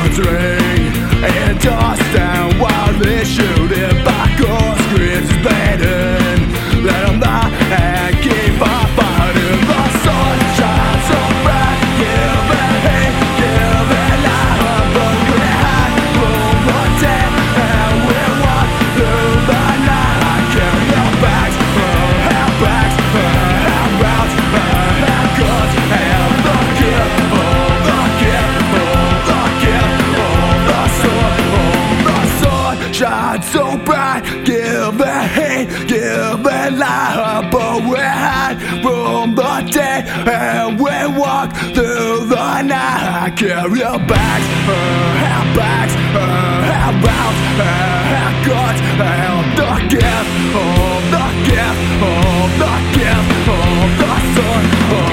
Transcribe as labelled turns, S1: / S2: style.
S1: drink and dust down while they shoot it back on screens bleeding. Let them die and keep on fighting. The sun shines so bright, give it hate, give it light. But we had room for dead and we walk through the night. Carry our bags, our bags, our routes, our guns, and the gift, the gift, the gift, the sword shines so bright. Give it hate, give it light. But we had room the day and we walk through the night. Carry our bags, our bags, our routes, our guns, and the gift, the gift, the gift, the sword.